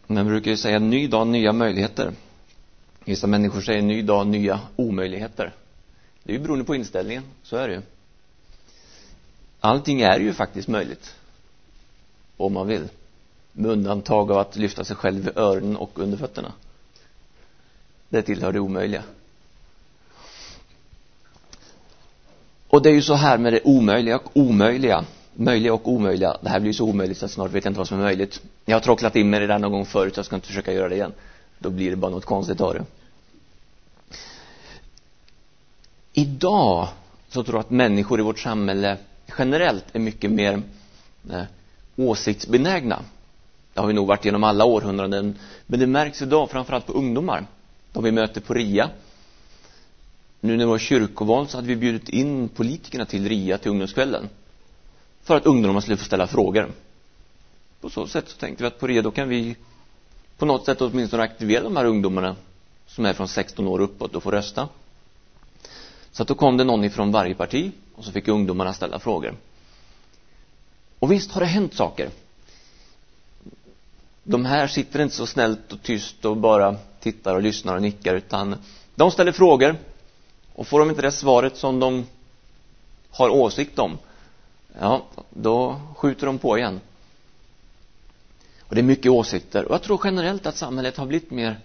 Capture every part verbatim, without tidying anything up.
Man brukar ju säga ny dag, nya möjligheter. Vissa människor säger ny dag, nya omöjligheter. Det är ju beroende på inställningen, så är det ju. Allting är ju faktiskt möjligt. Om man vill. Med undantag av att lyfta sig själv i öronen och under fötterna. Det tillhör det omöjliga. Och det är ju så här med det omöjliga och omöjliga. Möjliga och omöjliga. Det här blir ju så omöjligt så att snart vet jag inte vad som är möjligt. Jag har tråcklat in mig det där någon gång förut, så jag ska inte försöka göra det igen. Då blir det bara något konstigt av det. Idag så tror jag att människor i vårt samhälle generellt är mycket mer eh, åsiktsbenägna. Det har vi nog varit genom alla århundraden. Men det märks idag framförallt på ungdomar. De vi möter på R I A. Nu när det var kyrkoval så hade vi bjudit in politikerna till R I A till ungdomskvällen. För att ungdomarna skulle få ställa frågor. På så sätt så tänkte vi att på R I A då kan vi på något sätt åtminstone aktivera de här ungdomarna som är från sexton år uppåt och få rösta. Så att då kom det någon ifrån varje parti och så fick ungdomarna ställa frågor. Och visst har det hänt saker. De här sitter inte så snällt och tyst och bara tittar och lyssnar och nickar, utan de ställer frågor, och får de inte det svaret som de har åsikt om, ja, då skjuter de på igen. Och det är mycket åsikter. Och jag tror generellt att samhället har blivit mer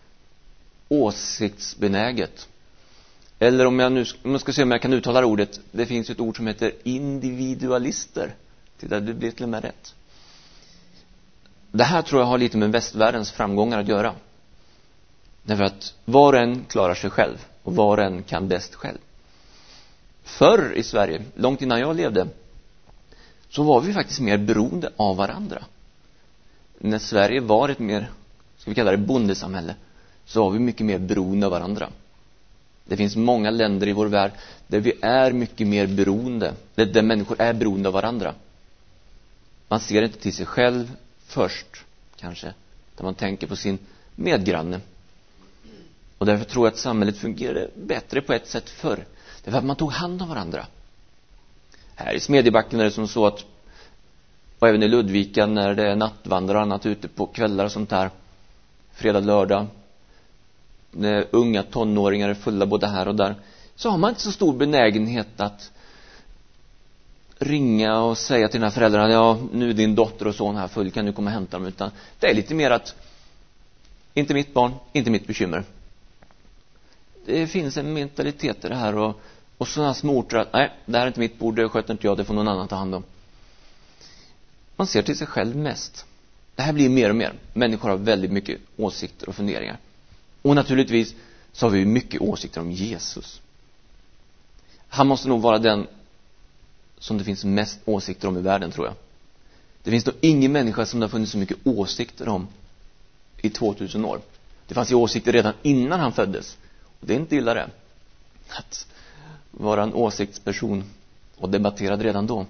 åsiktsbenäget. Eller om jag nu om jag ska se om jag kan uttala ordet. Det finns ett ord som heter individualister. Titta, det blir till och med rätt. Det här tror jag har lite med västvärldens framgångar att göra. Därför att var och en klarar sig själv. Och var och en kan bäst själv. Förr i Sverige, långt innan jag levde, så var vi faktiskt mer beroende av varandra. När Sverige var ett mer, ska vi kalla det, bondesamhälle, så var vi mycket mer beroende av varandra. Det finns många länder i vår värld där vi är mycket mer beroende, där, där människor är beroende av varandra. Man ser inte till sig själv först, kanske, där man tänker på sin medgranne. Och därför tror jag att samhället fungerade bättre på ett sätt förr. Det var att man tog hand om varandra. Här i Smedjebacken är det som så att, och även i Ludvika när det är nattvandrar och annat ute på kvällar och sånt här, fredag, lördag, när unga tonåringar är fulla både här och där, så har man inte så stor benägenhet att ringa och säga till den här föräldrarna, ja, nu är din dotter och son här full, kan du komma och hämta dem? Utan det är lite mer att, inte mitt barn, inte mitt bekymmer. Det finns en mentalitet i det här, och, och sådana småorter att, nej, det här är inte mitt bord, det sköter inte jag, det får någon annan ta hand om. Man ser till sig själv mest. Det här blir mer och mer. Människor har väldigt mycket åsikter och funderingar. Och naturligtvis så har vi mycket åsikter om Jesus. Han måste nog vara den som det finns mest åsikter om i världen, tror jag. Det finns nog ingen människa som det har funnits så mycket åsikter om i tvåtusen år. Det fanns ju åsikter redan innan han föddes. Och det är inte illa det. Att vara en åsiktsperson och debatterad redan då.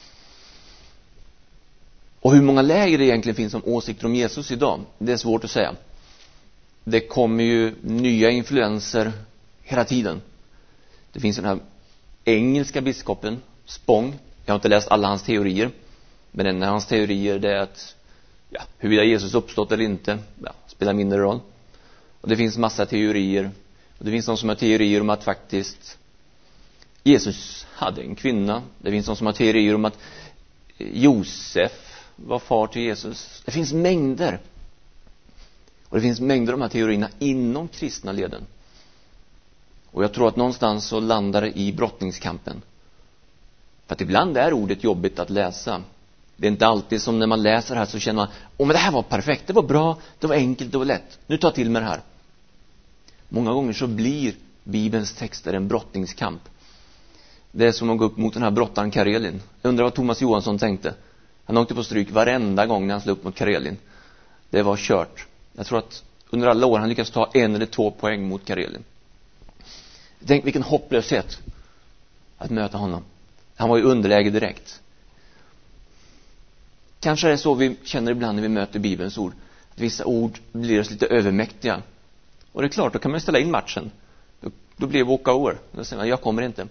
Och hur många läger det egentligen finns om åsikter om Jesus idag, det är svårt att säga. Det kommer ju nya influenser hela tiden. Det finns den här engelska biskopen, Spång. Jag har inte läst alla hans teorier. Men en av hans teorier det är att ja, huruvida Jesus uppstått eller inte, ja, spelar mindre roll. Och det finns massa teorier. Och det finns de som har teorier om att faktiskt Jesus hade en kvinna. Det finns de som har teorier om att Josef var far till Jesus. Det finns mängder. Och det finns mängder av de här teorierna inom kristna leden. Och jag tror att någonstans så landar det i brottningskampen. För att ibland är ordet jobbigt att läsa. Det är inte alltid som när man läser här så känner man, åh, men det här var perfekt, det var bra, det var enkelt, det var lätt. Nu tar jag till med det här. Många gånger så blir Bibelns texter en brottningskamp. Det är som att gå upp mot den här brottaren Karelin. Jag undrar vad Thomas Johansson tänkte. Han åkte på stryk varenda gång när han slog upp mot Karelin. Det var kört. Jag tror att under alla år han lyckades ta en eller två poäng mot Karelin. Tänk vilken hopplöshet att möta honom. Han var i underläge direkt. Kanske är det så vi känner ibland när vi möter Bibelns ord. Att vissa ord blir oss lite övermäktiga. Och det är klart, då kan man ställa in matchen. Då, då blir det walk over. Då säger man, jag kommer inte.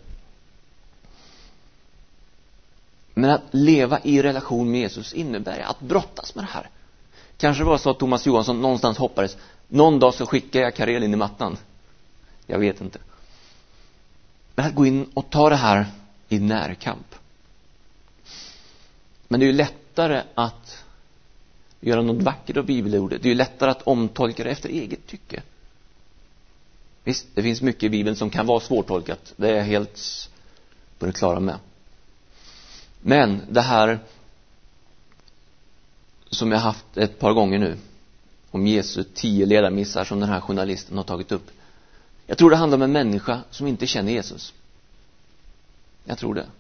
Men att leva i relation med Jesus innebär att brottas med det här. Kanske var så att Thomas Johansson någonstans hoppades, någon dag så skickar jag Karel in i mattan. Jag vet inte. Men att gå in och ta det här i närkamp. Men det är ju lättare att göra något vackert av bibelordet. Det är ju lättare att omtolka det efter eget tycke. Visst, det finns mycket i Bibeln som kan vara svårtolkat. Det är jag helt på det klara med. Men det här som jag haft ett par gånger nu, om Jesu tio ledarmissar som den här journalisten har tagit upp. Jag tror det handlar om en människa som inte känner Jesus. Jag tror det.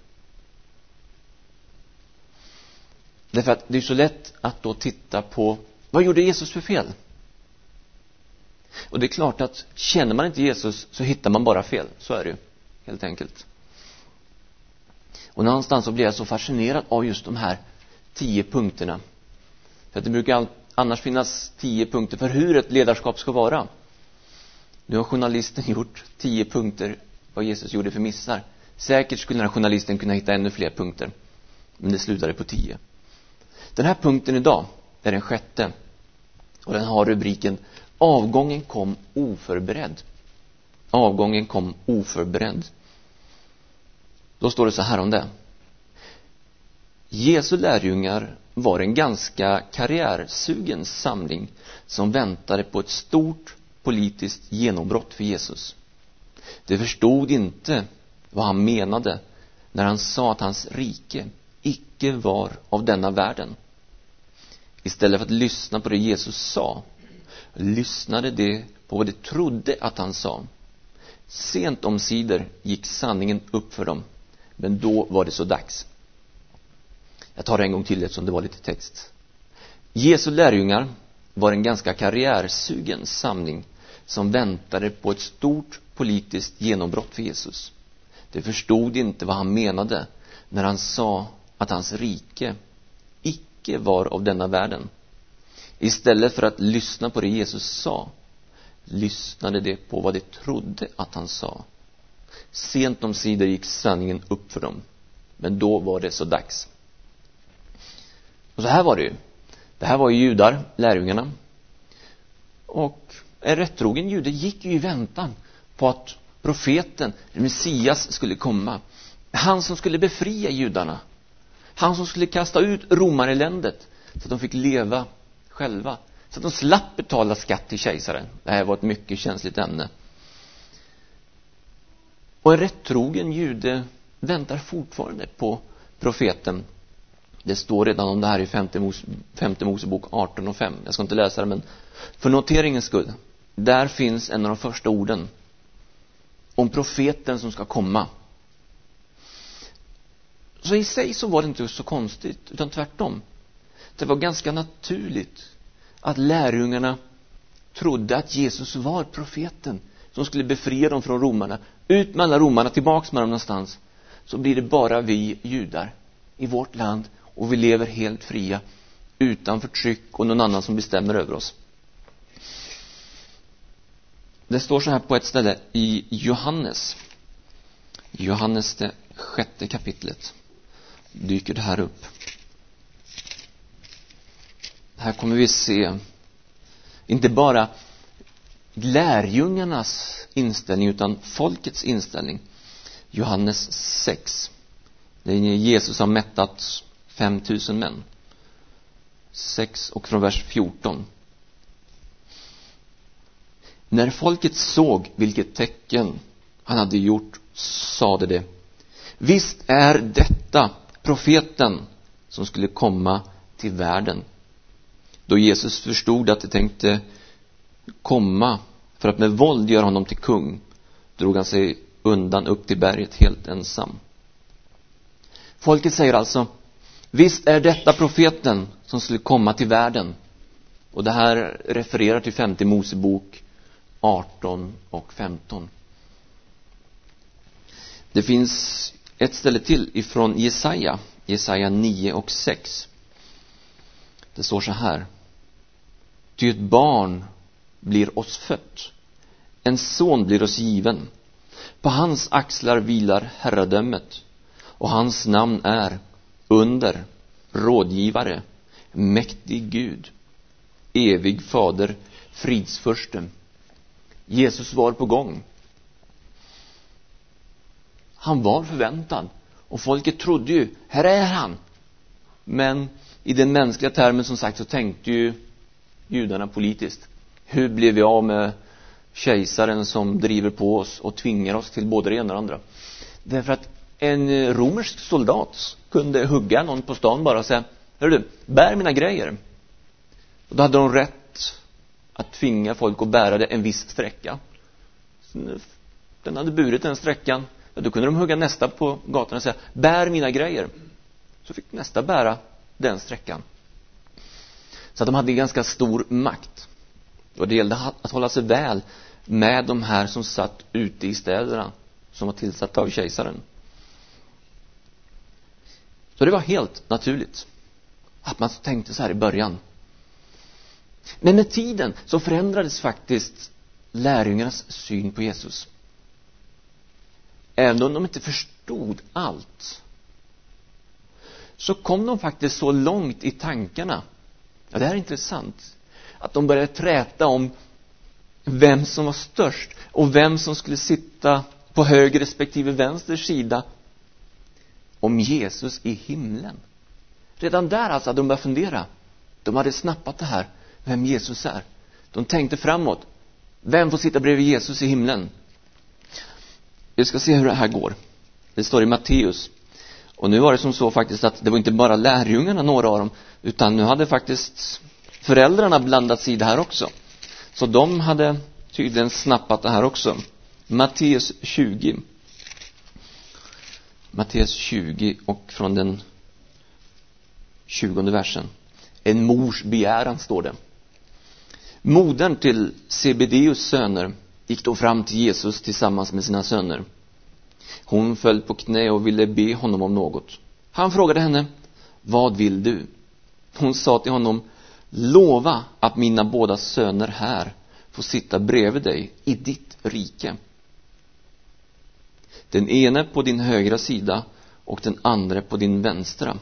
Därför att det är så lätt att då titta på, vad gjorde Jesus för fel? Och det är klart att känner man inte Jesus så hittar man bara fel. Så är det ju, helt enkelt. Och någonstans så blir jag så fascinerad av just de här tio punkterna. För att det brukar annars finnas tio punkter för hur ett ledarskap ska vara. Nu har journalisten gjort tio punkter vad Jesus gjorde för missar. Säkert skulle den här journalisten kunna hitta ännu fler punkter. Men det slutade på tio. Den här punkten idag är den sjätte. Och den har rubriken Avgången kom oförberedd. Avgången kom oförberedd. Då står det så här om det. Jesu lärjungar var en ganska karriärsugen samling som väntade på ett stort politiskt genombrott för Jesus. De förstod inte vad han menade när han sa att hans rike icke var av denna världen. Istället för att lyssna på det Jesus sa, lyssnade de på vad de trodde att han sa. Sent omsider gick sanningen upp för dem, men då var det så dags. Jag tar det en gång till eftersom det var lite text. Jesu lärjungar var en ganska karriärsugen samling som väntade på ett stort politiskt genombrott för Jesus. De förstod inte vad han menade när han sa att hans rike icke var av denna världen. Istället för att lyssna på det Jesus sa, lyssnade de på vad de trodde att han sa. Sent omsider gick sanningen upp för dem, men då var det så dags. Och så här var det ju. Det här var ju judar, lärjungarna. Och en rättrogen jude gick ju i väntan på att profeten, Messias, skulle komma. Han som skulle befria judarna. Han som skulle kasta ut romareländet så att de fick leva själva. Så att de slapp betala skatt till kejsaren. Det här var ett mycket känsligt ämne. Och en rättrogen jude väntar fortfarande på profeten. Det står redan om det här i femte, Mos, femte Mosebok arton och fem. Jag ska inte läsa det, men för noteringens skull. Där finns en av de första orden om profeten som ska komma. Så i sig så var det inte så konstigt, utan tvärtom. Det var ganska naturligt att lärjungarna trodde att Jesus var profeten som skulle befria dem från romarna. Ut med alla romarna, tillbaks med dem någonstans. Så blir det bara vi judar i vårt land, och vi lever helt fria utan förtryck och någon annan som bestämmer över oss. Det står så här på ett ställe i Johannes. Johannes det sjätte kapitlet dyker det här upp. Här kommer vi se inte bara lärjungarnas inställning utan folkets inställning. Johannes sex. Det är Jesus har mättat fem tusen män. sex och från vers fjorton. När folket såg vilket tecken han hade gjort, sade det: visst är detta profeten som skulle komma till världen. Då Jesus förstod att de tänkte komma för att med våld göra honom till kung, drog han sig undan upp till berget helt ensam. Folket säger alltså: visst är detta profeten som skulle komma till världen. Och det här refererar till femte Mosebok arton och femton. Det finns ett ställe till ifrån Jesaja, Jesaja nio och sex. Det står så här: ty ett barn blir oss fött, en son blir oss given. På hans axlar vilar herradömet, och hans namn är Under, Rådgivare, Mäktig Gud, evig fader, fridsförsten. Jesus var på gång. Han var förväntad. Och folket trodde ju, här är han. Men i den mänskliga termen som sagt så tänkte ju judarna politiskt. Hur blev vi av med kejsaren som driver på oss och tvingar oss till både det ena och det andra? Därför att en romersk soldat kunde hugga någon på stan bara och säga, hör du, bär mina grejer. Och då hade de rätt att tvinga folk att bära det en viss sträcka. Så den hade burit den sträckan. Ja, då kunde de hugga nästa på gatan och säga, bär mina grejer. Så fick nästa bära den sträckan. Så att de hade ganska stor makt. Och det gällde att hålla sig väl med de här som satt ute i städerna, som var tillsatta av kejsaren. Så det var helt naturligt att man tänkte så här i början. Men med tiden så förändrades faktiskt lärjungarnas syn på Jesus. Även om de inte förstod allt, så kom de faktiskt så långt i tankarna. Ja, det här är intressant. Att de började träta om vem som var störst och vem som skulle sitta på höger respektive vänster sida om Jesus i himlen. Redan där alltså hade de börjat fundera. De hade snappat det här, vem Jesus är. De tänkte framåt. Vem får sitta bredvid Jesus i himlen? Vi ska se hur det här går. Det står i Matteus. Och nu var det som så faktiskt att det var inte bara lärjungarna, några av dem, utan nu hade faktiskt föräldrarna blandats i det här också. Så de hade tydligen snappat det här också. Matteus tjugo. Matteus tjugo och från den tjugonde versen. En mors begäran står det. Modern till Zebedeus söner gick då fram till Jesus tillsammans med sina söner. Hon föll på knä och ville be honom om något. Han frågade henne, vad vill du? Hon sa till honom, lova att mina båda söner här får sitta bredvid dig i ditt rike. Den ene på din högra sida och den andra på din vänstra.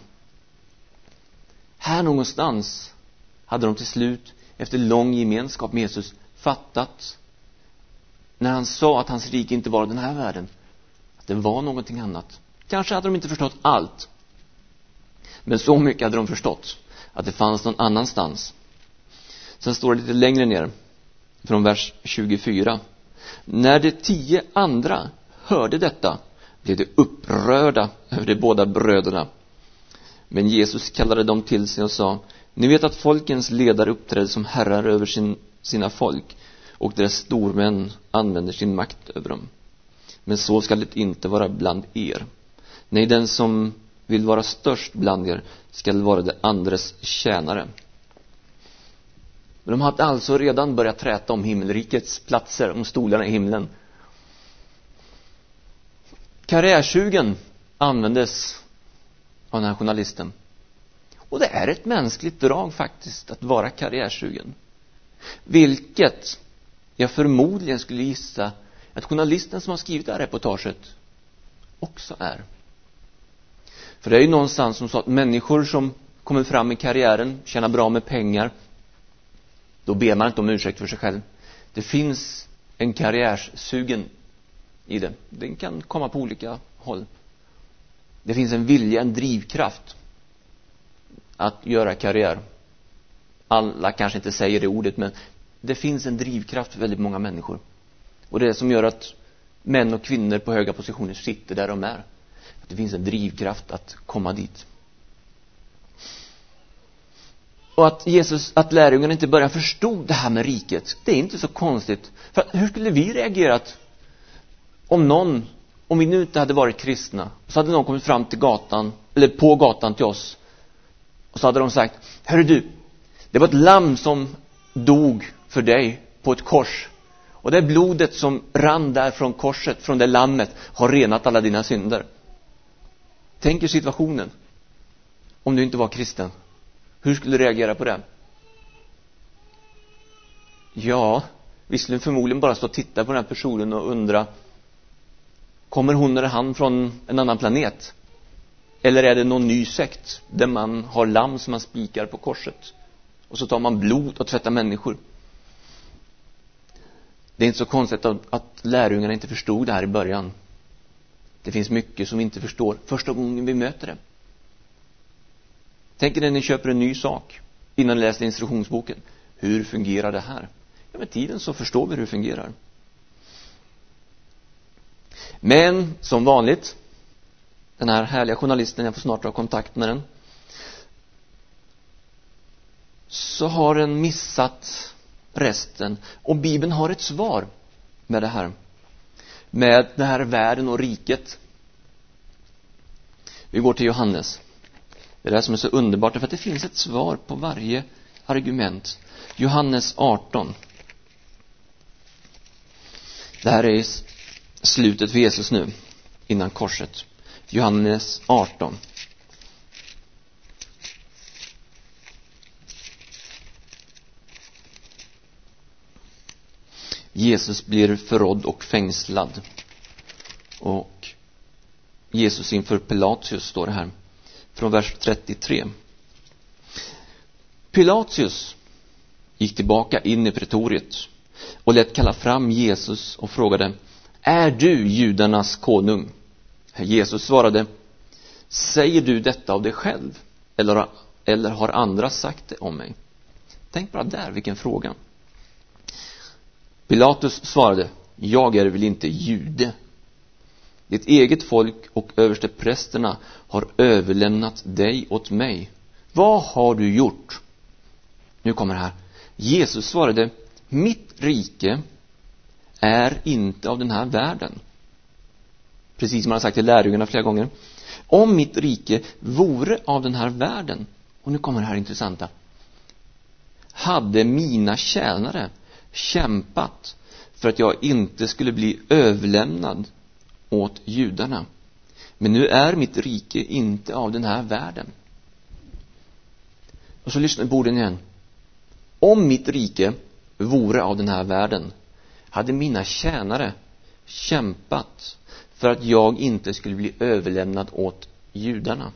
Här någonstans hade de till slut, efter lång gemenskap med Jesus, fattat, när han sa att hans rike inte var den här världen, att det var någonting annat. Kanske hade de inte förstått allt, men så mycket hade de förstått att det fanns någon annanstans. Sen står det lite längre ner från vers tjugofyra. När de tio andra hörde detta blev de upprörda över de båda bröderna. Men Jesus kallade dem till sig och sa, ni vet att folkens ledare uppträder som herrar över sin, sina folk, och deras stormän använder sin makt över dem. Men så ska det inte vara bland er. Nej, den som vill vara störst bland er ska vara det andres tjänare. Men de hade alltså redan börjat träta om himmelrikets platser, om stolarna i himlen. Karriärsugen användes av den här journalisten. Och det är ett mänskligt drag faktiskt att vara karriärsugen. Vilket jag förmodligen skulle gissa att journalisten som har skrivit det här reportaget också är. För det är ju någonstans som så att människor som kommer fram i karriären, tjänar bra med pengar, då ber man inte om ursäkt för sig själv. Det finns en karriärsugen i det. Den kan komma på olika håll. Det finns en vilja, en drivkraft att göra karriär. Alla kanske inte säger det ordet, men det finns en drivkraft för väldigt många människor. Och det är det som gör att män och kvinnor på höga positioner sitter där de är. Att det finns en drivkraft att komma dit. Och att Jesus, att lärjungarna inte börjar förstå det här med riket, det är inte så konstigt. För hur skulle vi reagerat om någon, om vi nu inte hade varit kristna, så hade någon kommit fram till gatan, eller på gatan till oss, och så hade de sagt, hörru du, det var ett lamm som dog för dig på ett kors. Och det blodet som rann där från korset, från det lammet, har renat alla dina synder. Tänk er situationen. Om du inte var kristen. Hur skulle du reagera på det? Ja, vi skulle förmodligen bara stå och titta på den här personen och undra, kommer hon eller han från en annan planet? Eller är det någon ny sekt där man har lamm som man spikar på korset Och så tar man blod och tvättar människor. Det är inte så konstigt att, att lärjungarna inte förstod det här i början. Det finns mycket som vi inte förstår första gången vi möter det. Tänk er när ni köper en ny sak innan ni läser instruktionsboken. Hur fungerar det här? Ja, med tiden så förstår vi hur det fungerar. Men som vanligt, den här härliga journalisten, jag får snart ha kontakt med den, så har den missat resten. Och Bibeln har ett svar med det här. Med den här världen och riket. Vi går till Johannes. Det är det som är så underbart, för att det finns ett svar på varje argument. Johannes arton. Det här är slutet för Jesus nu, innan korset. Johannes arton. Jesus blir förrådd och fängslad. Och Jesus inför Pilatus står det här. Från vers trettiotre. Pilatus gick tillbaka in i pretoriet och lät kalla fram Jesus och frågade: är du judarnas konung? Jesus svarade: säger du detta av dig själv? Eller, eller har andra sagt det om mig? Tänk bara där, vilken fråga. Pilatus svarade: jag är väl inte jude. Ditt eget folk och översteprästerna har överlämnat dig åt mig. Vad har du gjort? Nu kommer det här. Jesus svarade: mitt rike är inte av den här världen. Precis som han har sagt till lärjungarna flera gånger. Om mitt rike vore av den här världen, och nu kommer det här intressanta, hade mina tjänare kämpat för att jag inte skulle bli överlämnad åt judarna. Men nu är mitt rike inte av den här världen. Och så lyssnar på orden igen. Om mitt rike vore av den här världen, hade mina tjänare kämpat för att jag inte skulle bli överlämnad åt judarna.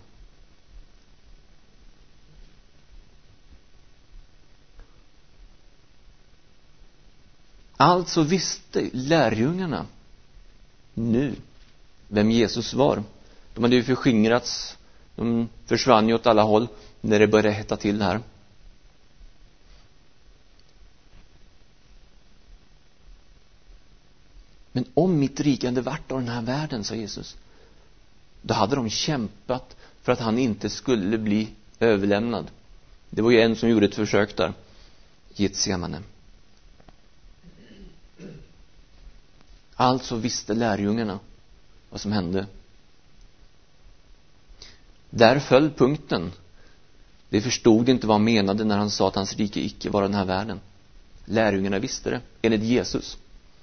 Alltså visste lärjungarna nu vem Jesus var. De hade ju förskingrats. De försvann ju åt alla håll när det började hetta till här. Men om mitt rike hade varit av den här världen, sa Jesus, då hade de kämpat för att han inte skulle bli överlämnad. Det var ju en som gjorde ett försök där, Getsemane. Alltså visste lärjungarna vad som hände. Där föll punkten. De förstod inte vad han menade när han sa att hans rike icke var den här världen. Lärjungarna visste det, enligt Jesus.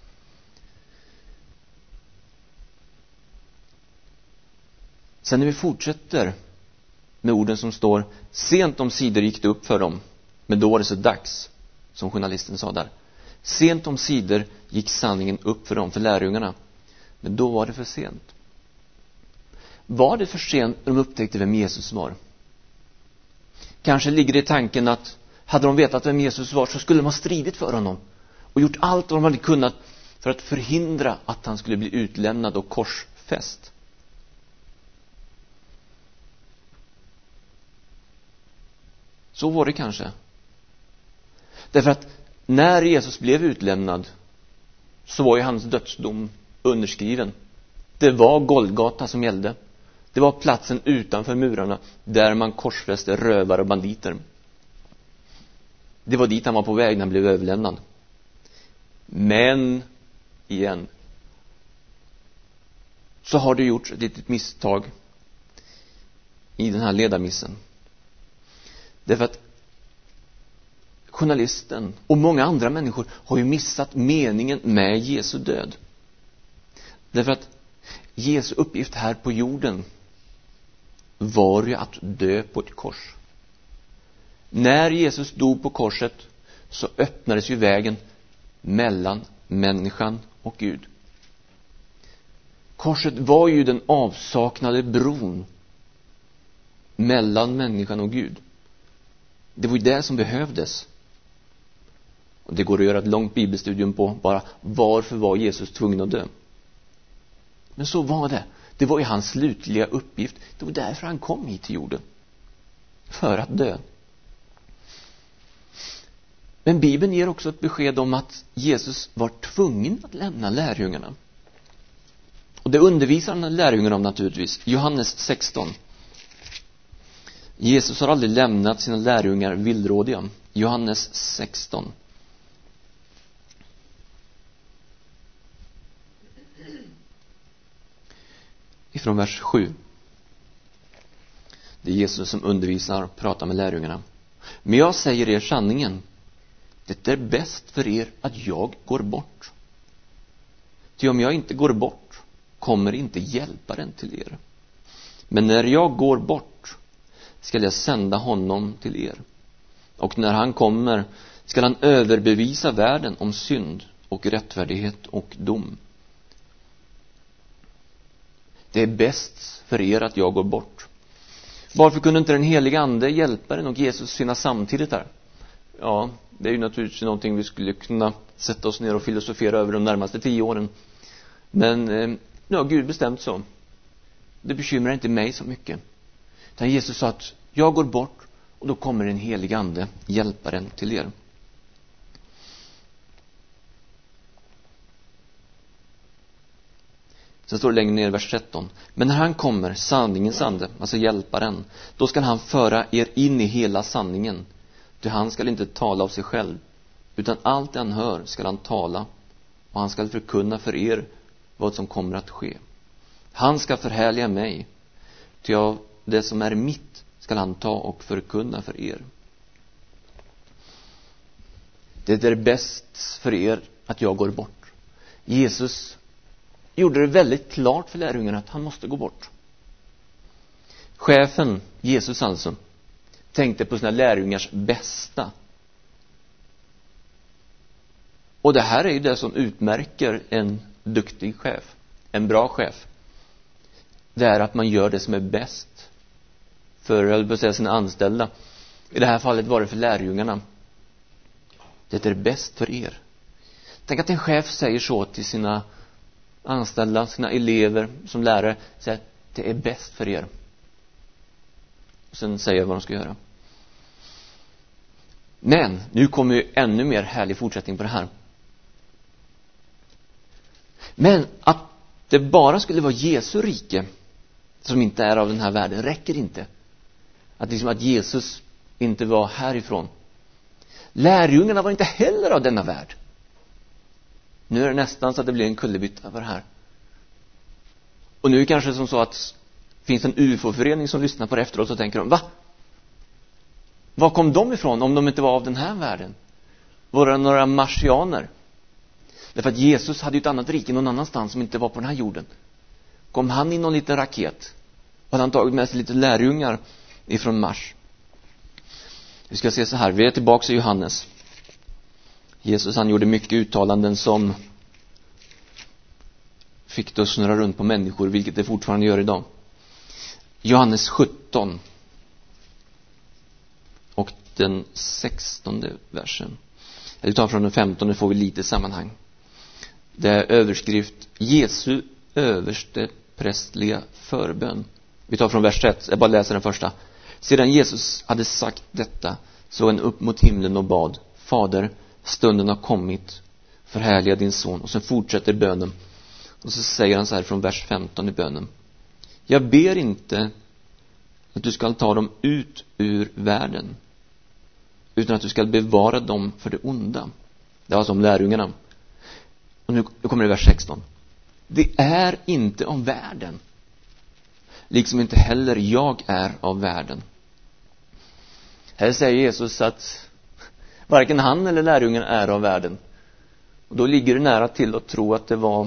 Sen när vi fortsätter med orden som står: sent om sidor gick det upp för dem, men då var det så dags, som journalisten sa där. Sent om sidor gick sanningen upp för dem, för lärjungarna, men då var det för sent. Var det för sent när de upptäckte vem Jesus var? Kanske ligger det i tanken att hade de vetat vem Jesus var, så skulle de ha stridit för honom och gjort allt vad de hade kunnat för att förhindra att han skulle bli utlämnad och korsfäst. Så var det kanske. Därför att när Jesus blev utlämnad, så var ju hans dödsdom underskriven. Det var Golgata som gällde. Det var platsen utanför murarna där man korsfäste rövare och banditer. Det var dit han var på väg när han blev överlämnad. Men igen, så har det gjorts ett litet misstag i den här ledarmissen. Därför att journalisten och många andra människor har ju missat meningen med Jesu död. Därför att Jesu uppgift här på jorden var ju att dö på ett kors. När Jesus dog på korset, så öppnades ju vägen mellan människan och Gud. Korset var ju den avsaknade bron mellan människan och Gud. Det var ju det som behövdes. Och det går att göra ett långt bibelstudium på bara varför var Jesus tvungen att dö. Men så var det. Det var ju hans slutliga uppgift. Det var därför han kom hit till jorden. För att dö. Men Bibeln ger också ett besked om att Jesus var tvungen att lämna lärjungarna. Och det undervisar han lärjungarna om naturligtvis. Johannes sexton. Jesus har aldrig lämnat sina lärjungar villrådiga. Johannes sexton. Ifrån vers sju. Det är Jesus som undervisar och pratar med lärjungarna. Men jag säger er sanningen. Det är bäst för er att jag går bort. Ty om jag inte går bort kommer inte hjälparen till er. Men när jag går bort skall jag sända honom till er. Och när han kommer skall han överbevisa världen om synd och rättfärdighet och dom. Det är bäst för er att jag går bort. Varför kunde inte den heliga ande, hjälparen och Jesus finnas samtidigt där? Ja, det är ju naturligtvis någonting vi skulle kunna sätta oss ner och filosofera över de närmaste tio åren. Men eh, nu har Gud bestämt så. Det bekymrar inte mig så mycket. Utan Jesus sa att jag går bort och då kommer den heliga ande, hjälparen till er. Sen står det längre ner i vers tretton. Men när han kommer, sanningens ande, alltså hjälparen, då ska han föra er in i hela sanningen. Ty han ska inte tala av sig själv, utan allt han hör ska han tala, och han ska förkunna för er vad som kommer att ske. Han ska förhärliga mig, ty av det som är mitt ska han ta och förkunna för er. Det är bäst för er att jag går bort. Jesus gjorde det väldigt klart för lärjungarna att han måste gå bort. Chefen, Jesus alltså, tänkte på sina lärjungars bästa. Och det här är ju det som utmärker en duktig chef, en bra chef. Det är att man gör det som är bäst för, jag vill bara säga, sina anställda. I det här fallet var det för lärjungarna. Det är bäst för er. Tänk att en chef säger så till sina anställda, sina elever som lärare, säger det är bäst för er. Och sen säger vad de ska göra. Men nu kommer ju ännu mer härlig fortsättning på det här. Men att det bara skulle vara Jesu rike som inte är av den här världen räcker inte. Att liksom att Jesus inte var härifrån. Lärjungarna var inte heller av denna värld. Nu är det nästan så att det blir en kullerbytta över det här. Och nu är det kanske som så att finns en U F O-förening som lyssnar på det efteråt och tänker de, va? Var kom de ifrån om de inte var av den här världen? Var det några marsianer? Därför att Jesus hade ju ett annat rike någon annanstans som inte var på den här jorden. Kom han i någon liten raket? Hade han tagit med sig lite lärjungar ifrån Mars? Vi ska se så här, vi är tillbaka i Johannes. Jesus, han gjorde mycket uttalanden som fick det att snurra runt på människor, vilket det fortfarande gör idag. Johannes sjutton och den sextonde versen. Eller tar från den femtonde får vi lite sammanhang. Det är överskrift Jesu överste prästliga förbön. Vi tar från vers ett, jag bara läser den första. Sedan Jesus hade sagt detta såg han upp mot himlen och bad: Fader, stunden har kommit, förhärliga din son. Och sen fortsätter bönen. Och så säger han så här från vers femton i bönen: jag ber inte att du ska ta dem ut ur världen, utan att du ska bevara dem för det onda. Det var som lärjungarna. Och nu kommer det vers sexton. Det är inte av världen, liksom inte heller jag är av världen. Här säger Jesus att varken han eller lärjungen är av världen. Och då ligger det nära till att tro att det var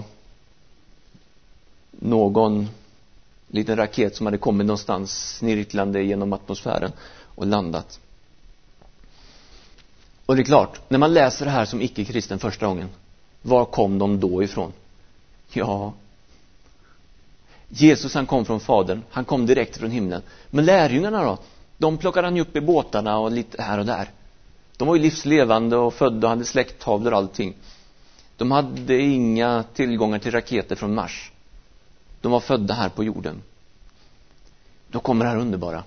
någon liten raket som hade kommit någonstans snirklande genom atmosfären och landat. Och det är klart, när man läser det här som icke-kristen första gången, var kom de då ifrån? Ja, Jesus, han kom från Fadern, han kom direkt från himlen. Men lärjungarna då, De plockade han upp i båtarna och lite här och där. De var ju livslevande och födda och hade släkttavlor och allting. De hade inga tillgångar till raketer från Mars. De var födda här på jorden. Då kommer det här underbara.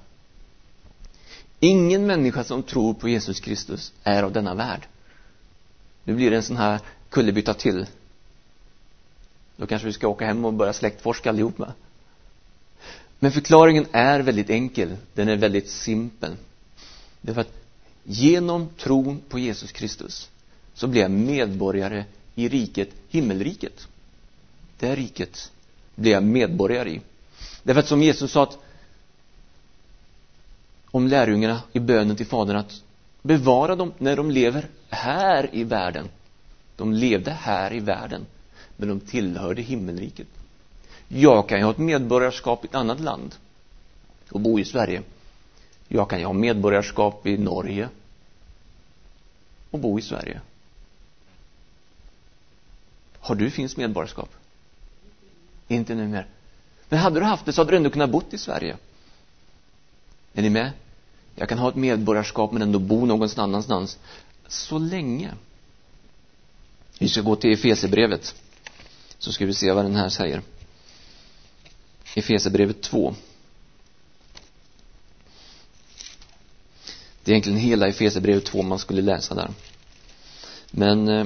Ingen människa som tror på Jesus Kristus är av denna värld. Nu blir det en sån här kullerbytta till. Då kanske vi ska åka hem och börja släktforska allihop med. Men förklaringen är väldigt enkel. Den är väldigt simpel. Det är för att genom tron på Jesus Kristus så blir jag medborgare i riket, himmelriket. Det riket blir jag medborgare i. Därför att som Jesus sa att om lärjungarna i bönen till Fadern att bevara dem när de lever här i världen. De levde här i världen, men de tillhörde himmelriket. Jag kan ju ha ett medborgarskap i ett annat land och bo i Sverige. Jag kan ju ha medborgarskap i Norge och bo i Sverige. Har du finns medborgarskap? Inte nu mer. Men hade du haft det så hade du ändå kunnat bo i Sverige. Är ni med? Jag kan ha ett medborgarskap men ändå bo någonstans annanstans. Så länge. Vi ska gå till Efesierbrevet. Så ska vi se vad den här säger. Efesierbrevet två. Det är egentligen hela Efesierbrevet två man skulle läsa där. Men eh,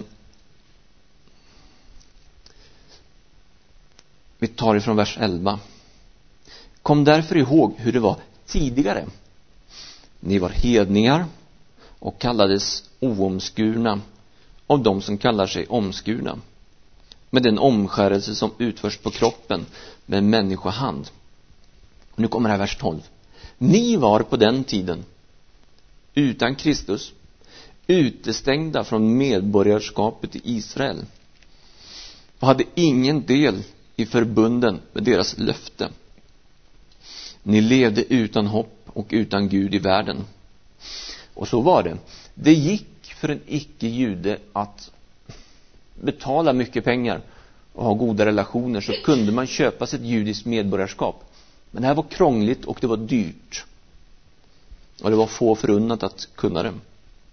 vi tar ifrån vers elva. Kom därför ihåg hur det var tidigare. Ni var hedningar och kallades oomskurna av dem som kallar sig omskurna. Med den omskärelse som utförs på kroppen med en människohand. Och nu kommer här vers tolv. Ni var på den tiden utan Kristus utestängda från medborgarskapet i Israel och hade ingen del i förbunden med deras löfte. Ni levde utan hopp och utan Gud i världen. Och så var det. Det gick för en icke-jude att betala mycket pengar och ha goda relationer, så kunde man köpa sitt judiskt medborgarskap. Men det här var krångligt och det var dyrt. Och det var få förunnat att kunna det.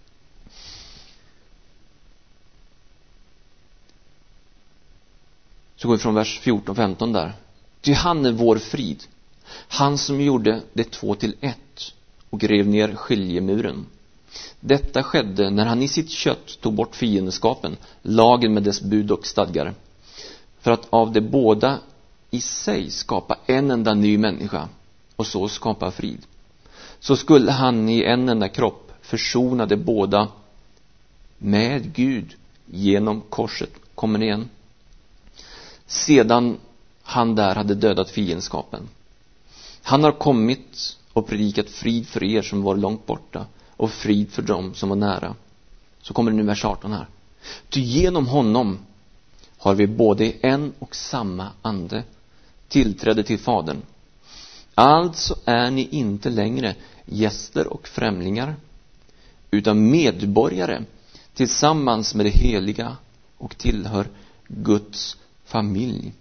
Så går vi från vers fjorton femton där. Ty han är vår frid. Han som gjorde det två till ett och rev ner skiljemuren. Detta skedde när han i sitt kött tog bort fiendskapen, lagen med dess bud och stadgar. För att av de båda i sig skapa en enda ny människa och så skapa frid. Så skulle han i en enda kropp försona de båda med Gud genom korset. Kommer ni igen? Sedan han där hade dödat fiendskapen. Han har kommit och predikat frid för er som var långt borta och frid för dem som var nära. Så kommer det nu vers arton här. Ty genom honom har vi både en och samma ande tillträde till Fadern. Alltså är ni inte längre gäster och främlingar, utan medborgare tillsammans med det heliga och tillhör Guds familj.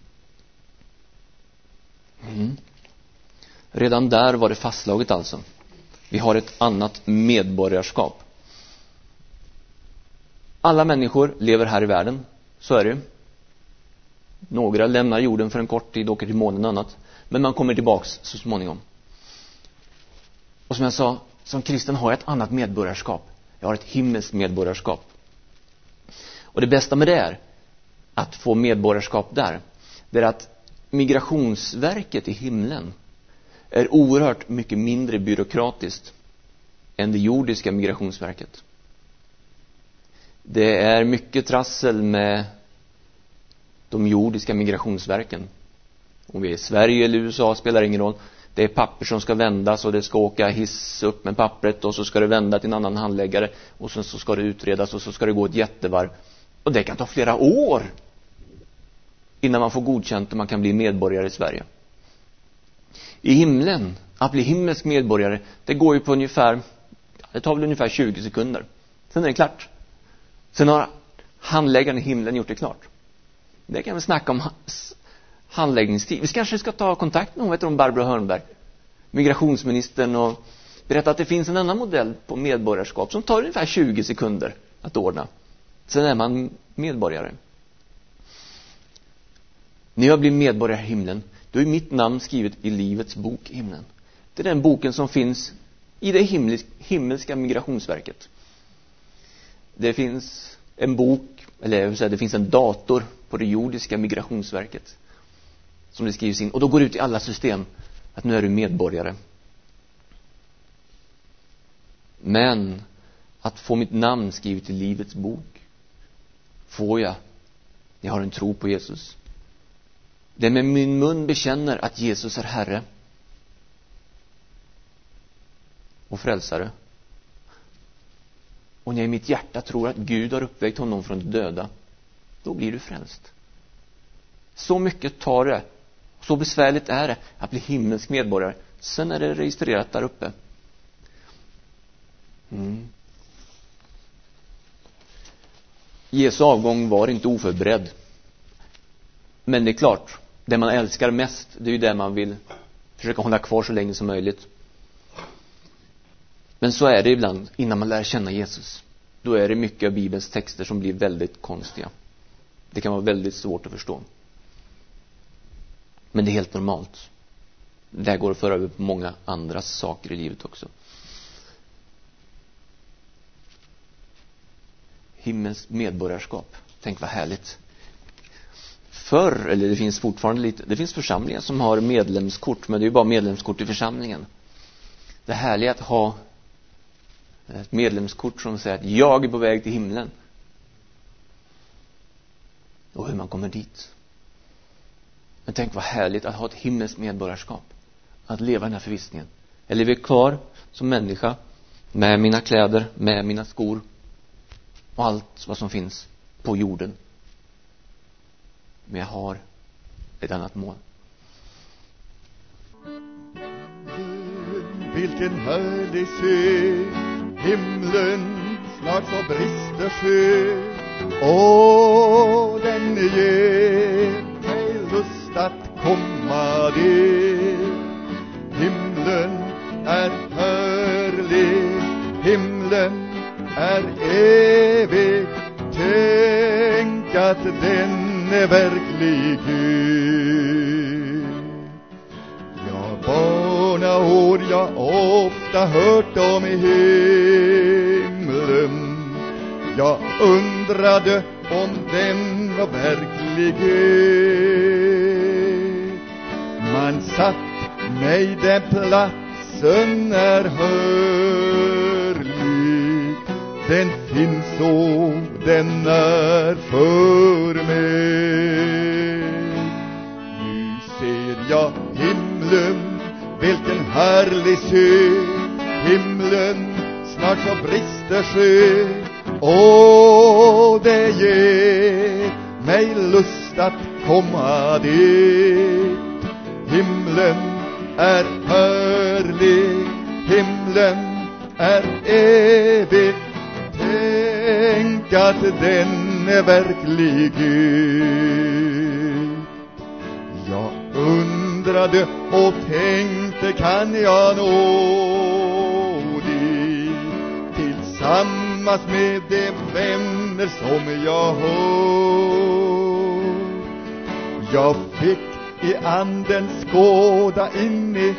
Mm. Redan där var det fastslaget alltså. Vi har ett annat medborgarskap. Alla människor lever här i världen, så är det. Några lämnar jorden för en kort tid och åker till månen och annat. Men man kommer tillbaks så småningom. Och som jag sa, som kristen har jag ett annat medborgarskap. Jag har ett himmelskt medborgarskap. Och det bästa med det är att få medborgarskap där. Det är att Migrationsverket i himlen är oerhört mycket mindre byråkratiskt än det jordiska Migrationsverket. Det är mycket trassel med de jordiska migrationsverken. Om vi är i Sverige eller U S A spelar ingen roll. Det är papper som ska vändas och det ska åka hiss upp med pappret och så ska det vända till en annan handläggare och sen så ska det utredas och så ska det gå ett jättevarv. Och det kan ta flera år innan man får godkänt och man kan bli medborgare i Sverige. I himlen, att bli himmelsk medborgare, det går ju på ungefär, det tar väl ungefär tjugo sekunder. Sen är det klart. Sen har handläggaren i himlen gjort det klart. Det kan vi snacka om handläggningstid. Vi kanske ska ta kontakt med hon heter hon Barbara Hörnberg, migrationsministern, och berättar att det finns en annan modell på medborgarskap som tar ungefär tjugo sekunder att ordna. Sen är man medborgare. När jag blir medborgare i himlen, då är mitt namn skrivet i livets bok i himlen. Det är den boken som finns i det himmelska migrationsverket. Det finns en bok, eller jag vill säga, det finns en dator på det jordiska migrationsverket som det skrivs in. Och då går det ut i alla system att nu är du medborgare. Men att få mitt namn skrivet i livets bok får jag när jag har en tro på Jesus. Det med min mun bekänner att Jesus är Herre och frälsare. Och när jag i mitt hjärta tror att Gud har uppväckt honom från de döda, då blir du frälst. Så mycket tar det, så besvärligt är det att bli himmelsk medborgare. Sen är det registrerat där uppe. Mm. Jesu avgång var inte oförberedd. Men det är klart, det man älskar mest, det är ju det man vill försöka hålla kvar så länge som möjligt. Men så är det ibland innan man lär känna Jesus. Då är det mycket av Bibelns texter som blir väldigt konstiga. Det kan vara väldigt svårt att förstå. Men det är helt normalt. Det här går att föra över på många andra saker i livet också. Himmels medborgarskap. Tänk vad härligt. Förr, eller det finns fortfarande lite, det finns församlingar som har medlemskort, men det är ju bara medlemskort i församlingen. Det härliga är att ha ett medlemskort som säger att jag är på väg till himlen. Och hur man kommer dit. Men tänk vad härligt att ha ett himmelskt medborgarskap. Att leva i den här förvissningen. Jag lever kvar som människa med mina kläder, med mina skor och allt vad som finns på jorden. Men jag har ett annat mål. Vilken härlig sjö, himlen snart så brister sjö. Åh, den ger mig lust att komma dit. Himlen är härlig, himlen är evig. Tänk att den är verklig. Ja, barnaår jag ofta hört om i himlen. Jag undrade om den var verklighet. Man satt mig den platsen är hörlig. Den finns så, den är för mig. Nu ser jag himlen, vilken härlig sjö. Himlen snart så brister sjö. Åh, det ger mig lust att komma dit. Himlen är härlig, himlen är evig. Tänk att den är verklig. Jag undrade och tänkte, kan jag nå dit tillsammans med de vänner som jag har. Jag fick i anden skåda in i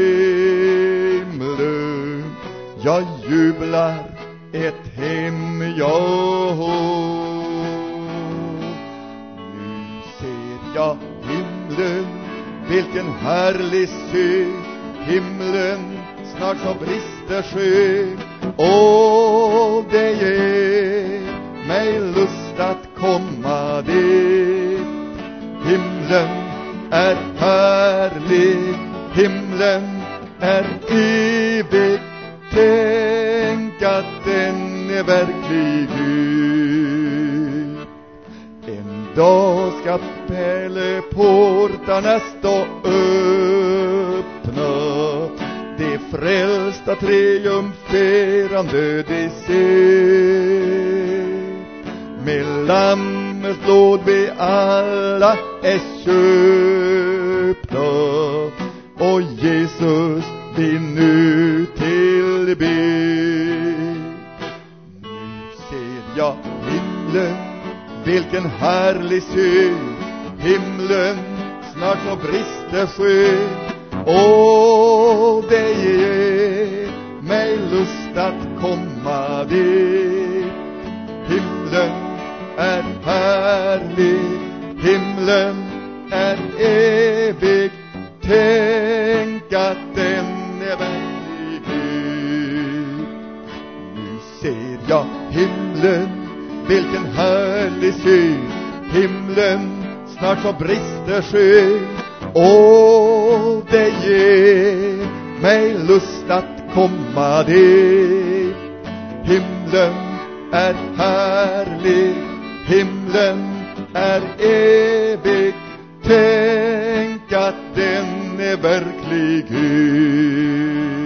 himlen. Jag jublar, ett hem jag har. Nu ser jag himlen, vilken härlig sjö. Himlen snart så brister sjö. Åh, det ger mig lust att komma dit. Himlen är härlig, himlen är evig. Tänk att den är verklig. En dag ska pärleportarna stå öppna. De frälsta triumferande de ser. Med lammets blod vi alla är köpta. Och Jesus vi nu till jag himlen, vilken härlig syn. Himlen, snart så brister skyn. Åh, det ger mig lust att komma dit. Himlen är härlig, himlen är evig. Tänk att den är verklighet. Nu ser jag himlen, vilken härlig syn. Himlen, snart så brister skyn. Åh, det ger mig lust att komma dit. Himlen är härlig, himlen är evig. Tänk att den är verklighet.